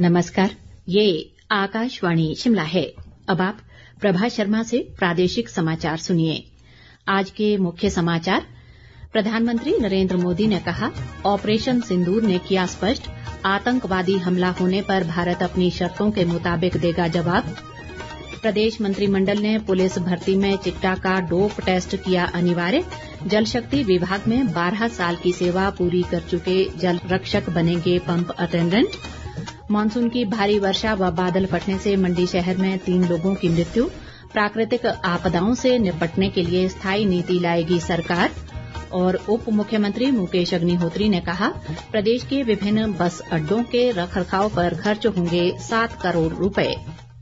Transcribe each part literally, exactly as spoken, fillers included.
नमस्कार, ये आकाशवाणी शिमला है। अब आप प्रभा शर्मा से प्रादेशिक समाचार सुनिए। आज के मुख्य समाचार। प्रधानमंत्री नरेंद्र मोदी ने कहा, ऑपरेशन सिंदूर ने किया स्पष्ट, आतंकवादी हमला होने पर भारत अपनी शर्तों के मुताबिक देगा जवाब। प्रदेश मंत्रिमंडल ने पुलिस भर्ती में चिट्टा का डोप टेस्ट किया अनिवार्य। जल शक्ति विभाग में बारह साल की सेवा पूरी कर चुके जल रक्षक बनेंगे पंप अटेंडेंट। मानसून की भारी वर्षा व बादल फटने से मंडी शहर में तीन लोगों की मृत्यु। प्राकृतिक आपदाओं से निपटने के लिए स्थायी नीति लाएगी सरकार। और उप मुख्यमंत्री मुकेश अग्निहोत्री ने कहा, प्रदेश के विभिन्न बस अड्डों के रखरखाव पर खर्च होंगे सात करोड़ रुपए।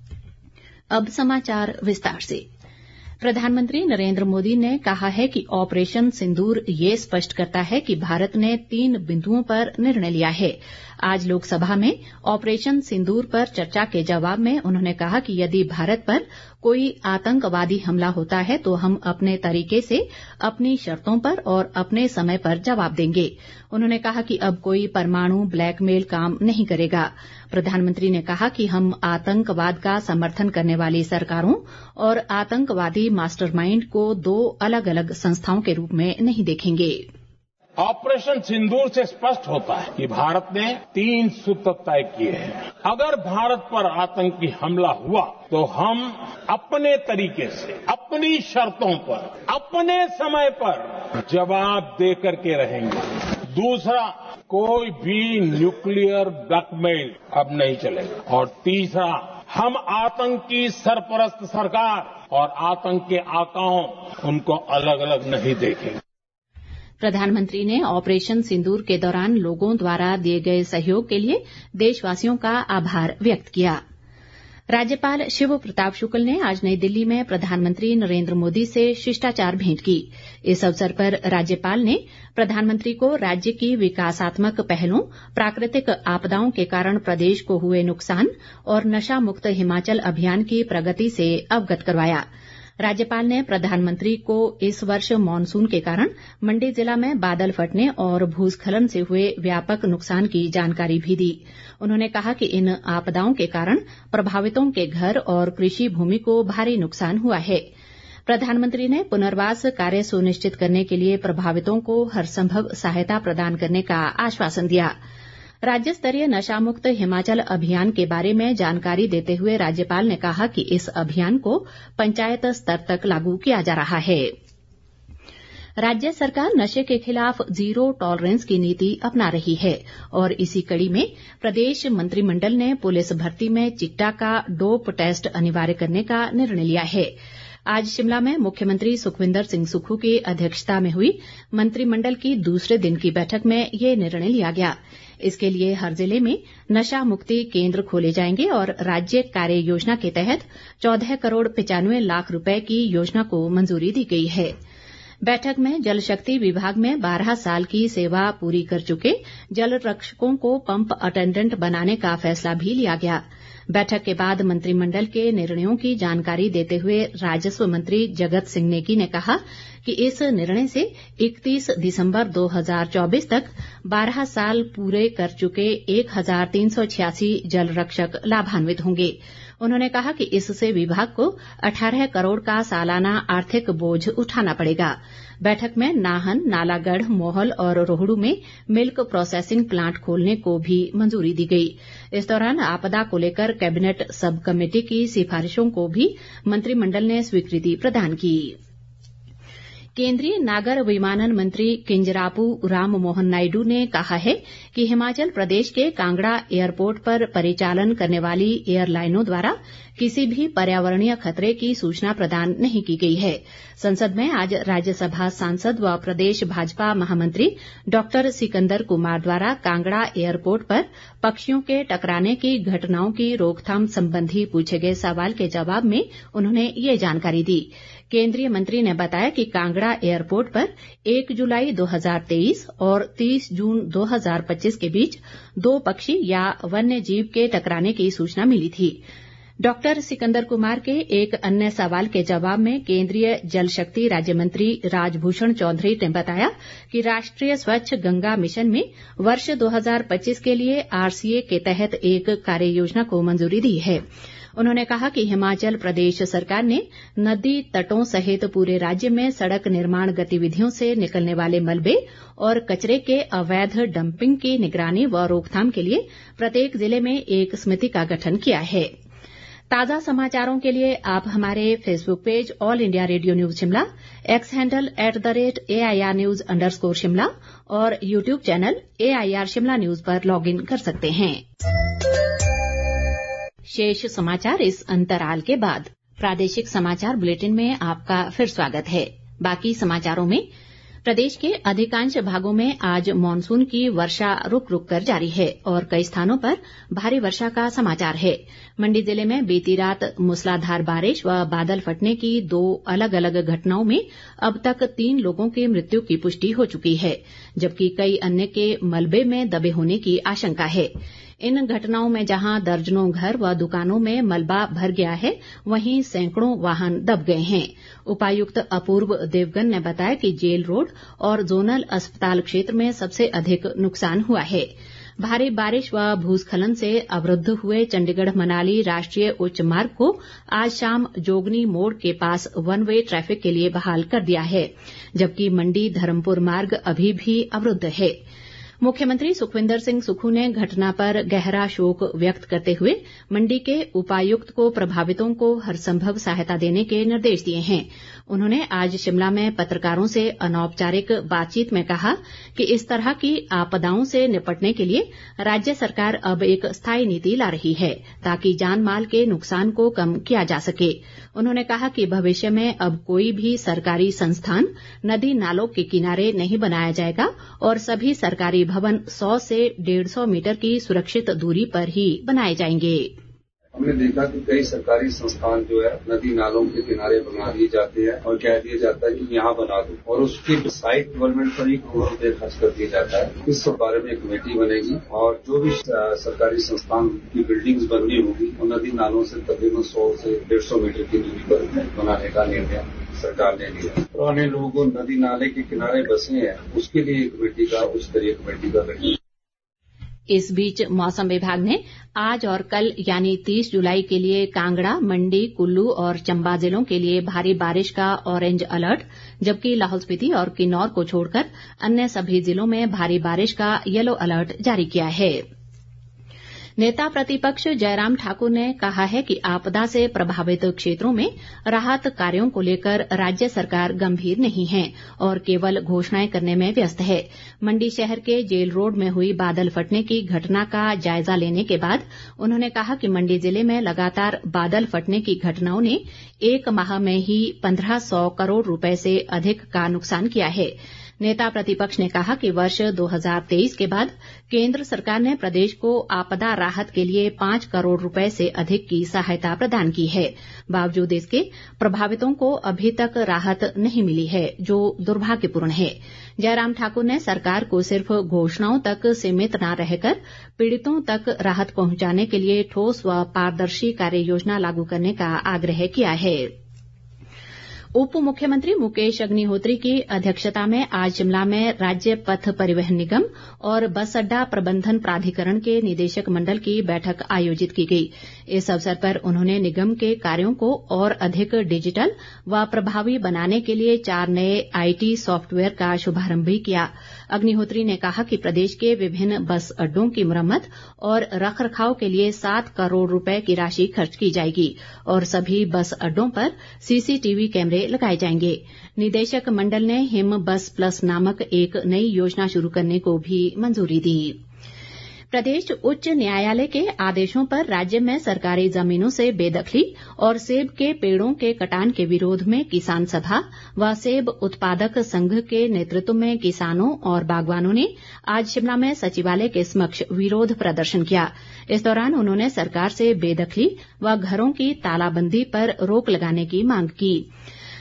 अब समाचार विस्तार से। प्रधानमंत्री नरेंद्र मोदी ने कहा है कि ऑपरेशन सिंदूर ये स्पष्ट करता है कि भारत ने तीन बिंदुओं पर निर्णय लिया है। आज लोकसभा में ऑपरेशन सिंदूर पर चर्चा के जवाब में उन्होंने कहा कि यदि भारत पर कोई आतंकवादी हमला होता है तो हम अपने तरीके से, अपनी शर्तों पर और अपने समय पर जवाब देंगे। उन्होंने कहा कि अब कोई परमाणु ब्लैकमेल काम नहीं करेगा। प्रधानमंत्री ने कहा कि हम आतंकवाद का समर्थन करने वाली सरकारों और आतंकवादी मास्टरमाइंड को दो अलग अलग संस्थाओं के रूप में नहीं देखेंगे। ऑपरेशन सिंदूर से स्पष्ट होता है कि भारत ने तीन सूत्र तय किए हैं। अगर भारत पर आतंकी हमला हुआ तो हम अपने तरीके से, अपनी शर्तों पर, अपने समय पर जवाब दे करके रहेंगे। दूसरा, कोई भी न्यूक्लियर ब्लैकमेल अब नहीं चलेगा। और तीसरा, हम आतंक की सरपरस्त सरकार और आतंक के आकाओं उनको अलग अलग नहीं देखेंगे। प्रधानमंत्री ने ऑपरेशन सिंदूर के दौरान लोगों द्वारा दिए गए सहयोग के लिए देशवासियों का आभार व्यक्त किया। राज्यपाल शिव प्रताप शुक्ल ने आज नई दिल्ली में प्रधानमंत्री नरेंद्र मोदी से शिष्टाचार भेंट की। इस अवसर पर राज्यपाल ने प्रधानमंत्री को राज्य की विकासात्मक पहलों, प्राकृतिक आपदाओं के कारण प्रदेश को हुए नुकसान और नशा मुक्त हिमाचल अभियान की प्रगति से अवगत करवाया। राज्यपाल ने प्रधानमंत्री को इस वर्ष मॉनसून के कारण मंडी जिला में बादल फटने और भूस्खलन से हुए व्यापक नुकसान की जानकारी भी दी। उन्होंने कहा कि इन आपदाओं के कारण प्रभावितों के घर और कृषि भूमि को भारी नुकसान हुआ है। प्रधानमंत्री ने पुनर्वास कार्य सुनिश्चित करने के लिए प्रभावितों को हर संभव सहायता प्रदान करने का आश्वासन दिया। राज्य स्तरीय नशा मुक्त हिमाचल अभियान के बारे में जानकारी देते हुए राज्यपाल ने कहा कि इस अभियान को पंचायत स्तर तक लागू किया जा रहा है। राज्य सरकार नशे के खिलाफ जीरो टॉलरेंस की नीति अपना रही है और इसी कड़ी में प्रदेश मंत्रिमंडल ने पुलिस भर्ती में चिट्टा का डोप टेस्ट अनिवार्य करने का निर्णय लिया है। आज शिमला में मुख्यमंत्री सुखविंदर सिंह सुक्खू की अध्यक्षता में हुई मंत्रिमंडल की दूसरे दिन की बैठक में ये निर्णय लिया गया। इसके लिए हर जिले में नशा मुक्ति केंद्र खोले जाएंगे और राज्य कार्य योजना के तहत चौदह करोड़ पचानवे लाख रुपए की योजना को मंजूरी दी गई है। बैठक में जल शक्ति विभाग में बारह साल की सेवा पूरी कर चुके जल रक्षकों को पंप अटेंडेंट बनाने का फैसला भी लिया गया। बैठक के बाद मंत्रिमंडल के निर्णयों की जानकारी देते हुए राजस्व मंत्री जगत सिंह नेगी ने कहा कि इस निर्णय से इकतीस दिसंबर दो हज़ार चौबीस तक बारह साल पूरे कर चुके एक हजार तीन सौ छियासी जल रक्षक लाभान्वित होंगे। उन्होंने कहा कि इससे विभाग को अठारह करोड़ का सालाना आर्थिक बोझ उठाना पड़ेगा। बैठक में नाहन, नालागढ़, मोहल और रोहडू में मिल्क प्रोसेसिंग प्लांट खोलने को भी मंजूरी दी गई। इस दौरान आपदा को लेकर कैबिनेट सब कमेटी की सिफारिशों को भी मंत्रिमंडल ने स्वीकृति प्रदान की। केंद्रीय नागर विमानन मंत्री किंजरापू राम मोहन नायडू ने कहा है कि हिमाचल प्रदेश के कांगड़ा एयरपोर्ट पर परिचालन करने वाली एयरलाइनों द्वारा किसी भी पर्यावरणीय खतरे की सूचना प्रदान नहीं की गई है। संसद में आज राज्यसभा सांसद व प्रदेश भाजपा महामंत्री डॉक्टर सिकंदर कुमार द्वारा कांगड़ा एयरपोर्ट पर पक्षियों के टकराने की घटनाओं की रोकथाम संबंधी पूछे गए सवाल के जवाब में उन्होंने ये जानकारी दी। केंद्रीय मंत्री ने बताया कि कांगड़ा एयरपोर्ट पर एक जुलाई दो हज़ार तेईस और तीस जून दो हज़ार पच्चीस के बीच दो पक्षी या वन्य जीव के टकराने की सूचना मिली थी। डॉक्टर सिकंदर कुमार के एक अन्य सवाल के जवाब में केंद्रीय जल शक्ति राज्य मंत्री राजभूषण चौधरी ने बताया कि राष्ट्रीय स्वच्छ गंगा मिशन में वर्ष दो हज़ार पच्चीस के लिए आरसीए के तहत एक कार्य योजना को मंजूरी दी है। उन्होंने कहा कि हिमाचल प्रदेश सरकार ने नदी तटों सहित पूरे राज्य में सड़क निर्माण गतिविधियों से निकलने वाले मलबे और कचरे के अवैध डंपिंग की निगरानी व रोकथाम के लिए प्रत्येक जिले में एक समिति का गठन किया है। ताजा समाचारों के लिए आप हमारे Facebook page all India radio news Shimla, X handle at the rate AIR news underscore Shimla और YouTube channel AIR Shimla news पर लॉग इन कर सकते हैं। शेष समाचार इस अंतराल के बाद। प्रादेशिक समाचार बुलेटिन में आपका फिर स्वागत है। बाकी समाचारों में प्रदेश के अधिकांश भागों में आज मानसून की वर्षा रुक रुक कर जारी है और कई स्थानों पर भारी वर्षा का समाचार है। मंडी जिले में बीती रात मूसलाधार बारिश व बादल फटने की दो अलग अलग घटनाओं में अब तक तीन लोगों की मृत्यु की पुष्टि हो चुकी है, जबकि कई अन्य के मलबे में दबे होने की आशंका है। इन घटनाओं में जहां दर्जनों घर व दुकानों में मलबा भर गया है, वहीं सैकड़ों वाहन दब गए हैं। उपायुक्त अपूर्व देवगन ने बताया कि जेल रोड और जोनल अस्पताल क्षेत्र में सबसे अधिक नुकसान हुआ है। भारी बारिश व भूस्खलन से अवरुद्ध हुए चंडीगढ़ मनाली राष्ट्रीय उच्च मार्ग को आज शाम जोगनी मोड़ के पास वन वे ट्रैफिक के लिए बहाल कर दिया है, जबकि मंडी धर्मपुर मार्ग अभी भी अवरुद्ध है। मुख्यमंत्री सुखविंदर सिंह सुक्खू ने घटना पर गहरा शोक व्यक्त करते हुए मंडी के उपायुक्त को प्रभावितों को हर संभव सहायता देने के निर्देश दिए हैं। उन्होंने आज शिमला में पत्रकारों से अनौपचारिक बातचीत में कहा कि इस तरह की आपदाओं से निपटने के लिए राज्य सरकार अब एक स्थायी नीति ला रही है, ताकि जान माल के नुकसान को कम किया जा सके। उन्होंने कहा कि भविष्य में अब कोई भी सरकारी संस्थान नदी नालों के किनारे नहीं बनाया जाएगा और सभी सरकारी भवन सौ से डेढ़ सौ मीटर की सुरक्षित दूरी पर ही बनाए जाएंगे। हमने देखा कि कई सरकारी संस्थान जो है नदी नालों के किनारे बना दिए जाते हैं और कह दिया जाता है कि यहाँ बना दो, और उसकी साइट गवर्नमेंट पर ही करोड़ों रुपये खर्च कर दिया जाता है। इस बारे में कमेटी बनेगी और जो भी सरकारी संस्थान की बिल्डिंग्स बननी होगी वो नदी नालों से तकरीबन सौ से डेढ़ सौ मीटर की दूरी पर बनाने का निर्णय सरकार ने लिया। पुराने लोगों नदी नाले के किनारे बसे हैं, उसके लिए कमेटी का उच्च स्तरीय कमेटी का गठन। इस बीच मौसम विभाग ने आज और कल यानी तीस जुलाई के लिए कांगड़ा, मंडी, कुल्लू और चंबा जिलों के लिए भारी बारिश का ऑरेंज अलर्ट, जबकि लाहौल स्पीति और किन्नौर को छोड़कर अन्य सभी जिलों में भारी बारिश का येलो अलर्ट जारी किया है। नेता प्रतिपक्ष जयराम ठाकुर ने कहा है कि आपदा से प्रभावित क्षेत्रों में राहत कार्यों को लेकर राज्य सरकार गंभीर नहीं है और केवल घोषणाएं करने में व्यस्त है। मंडी शहर के जेल रोड में हुई बादल फटने की घटना का जायजा लेने के बाद उन्होंने कहा कि मंडी जिले में लगातार बादल फटने की घटनाओं ने एक माह में ही पंद्रह सौ करोड़ रुपए से अधिक का नुकसान किया है। नेता प्रतिपक्ष ने कहा कि वर्ष दो हज़ार तेईस के बाद केंद्र सरकार ने प्रदेश को आपदा राहत के लिए पांच करोड़ रुपए से अधिक की सहायता प्रदान की है। बावजूद इसके प्रभावितों को अभी तक राहत नहीं मिली है, जो दुर्भाग्यपूर्ण है। जयराम ठाकुर ने सरकार को सिर्फ घोषणाओं तक सीमित न रहकर पीड़ितों तक राहत पहुंचाने के लिए ठोस व पारदर्शी कार्य योजना लागू करने का आग्रह किया है। उप मुख्यमंत्री मुकेश अग्निहोत्री की अध्यक्षता में आज शिमला में राज्य पथ परिवहन निगम और बस अड्डा प्रबंधन प्राधिकरण के निदेशक मंडल की बैठक आयोजित की गई। इस अवसर पर उन्होंने निगम के कार्यों को और अधिक डिजिटल व प्रभावी बनाने के लिए चार नए आईटी सॉफ्टवेयर का शुभारंभ भी किया। अग्निहोत्री ने कहा कि प्रदेश के विभिन्न बस अड्डों की मुरम्मत और रखरखाव के लिए सात करोड़ रुपए की राशि खर्च की जाएगी और सभी बस अड्डों पर सीसीटीवी कैमरे लगाए जाएंगे। निदेशक मंडल ने हिम बस प्लस नामक एक नई योजना शुरू करने को भी मंजूरी दी। प्रदेश उच्च न्यायालय के आदेशों पर राज्य में सरकारी जमीनों से बेदखली और सेब के पेड़ों के कटान के विरोध में किसान सभा व सेब उत्पादक संघ के नेतृत्व में किसानों और बागवानों ने आज शिमला में सचिवालय के समक्ष विरोध प्रदर्शन किया। इस दौरान उन्होंने सरकार से बेदखली व घरों की तालाबंदी पर रोक लगाने की मांग की।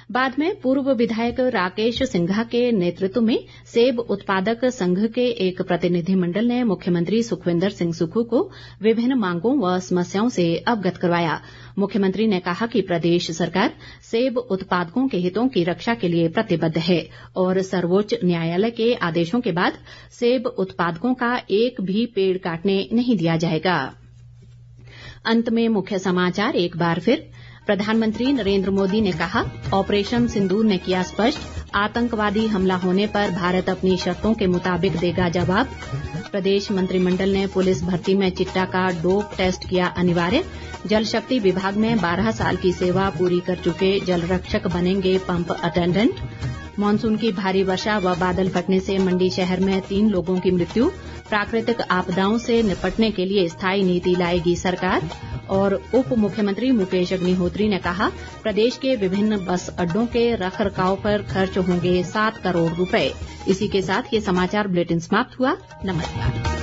बाद में पूर्व विधायक राकेश सिंघा के नेतृत्व में सेब उत्पादक संघ के एक प्रतिनिधिमंडल ने मुख्यमंत्री सुखविंदर सिंह सुक्खू को विभिन्न मांगों व समस्याओं से अवगत करवाया। मुख्यमंत्री ने कहा कि प्रदेश सरकार सेब उत्पादकों के हितों की रक्षा के लिए प्रतिबद्ध है और सर्वोच्च न्यायालय के आदेशों के बाद सेब उत्पादकों का एक भी पेड़ काटने नहीं दिया जाएगा। अंत में मुख्य समाचार एक बार फिर। प्रधानमंत्री नरेंद्र मोदी ने कहा, ऑपरेशन सिंदूर ने किया स्पष्ट, आतंकवादी हमला होने पर भारत अपनी शर्तों के मुताबिक देगा जवाब। प्रदेश मंत्रिमंडल ने पुलिस भर्ती में चिट्टा का डोप टेस्ट किया अनिवार्य। जल शक्ति विभाग में बारह साल की सेवा पूरी कर चुके जल रक्षक बनेंगे पंप अटेंडेंट। मॉनसून की भारी वर्षा व बादल फटने से मंडी शहर में तीन लोगों की मृत्यु। प्राकृतिक आपदाओं से निपटने के लिए स्थायी नीति लाएगी सरकार। और उप मुख्यमंत्री मुकेश अग्निहोत्री ने कहा, प्रदेश के विभिन्न बस अड्डों के रख रखाव पर खर्च होंगे सात करोड़ रुपए। इसी के साथ ये समाचार बुलेटिन समाप्त हुआ। नमस्कार।